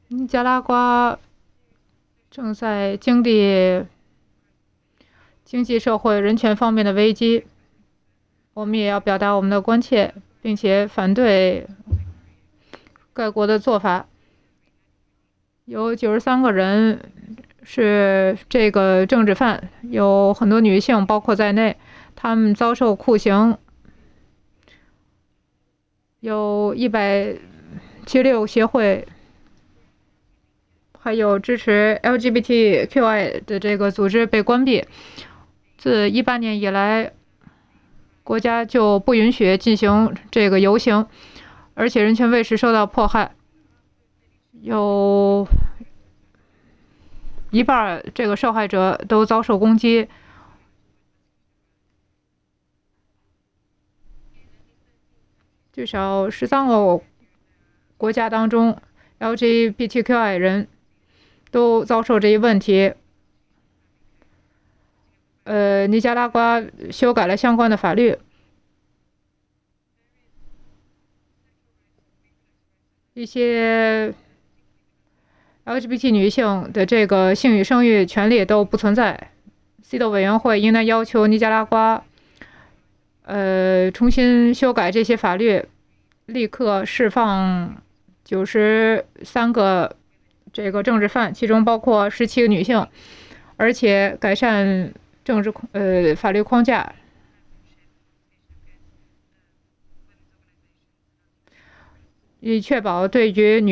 尼加拉瓜正在经历经济社会人权方面的危机，我们也要表达我们的关切，并且反对该国的做法。有93个人是这个政治犯，有很多女性包括在内，他们遭受酷刑，有176协会还有支持 LGBTQI 的这个组织被关闭。自18年以来，国家就不允许进行这个游行，而且人权卫士受到迫害，有一半这个受害者都遭受攻击。至少13个国家当中 ，LGBTQI 人都遭受这一问题。尼加拉瓜修改了相关的法律，一些 LGBT 女性的这个性与生育权利都不存在。CEDAW 委员会应当要求尼加拉瓜重新修改这些法律，立刻释放93个这个政治犯，其中包括17个女性，而且改善法律框架，以确保对于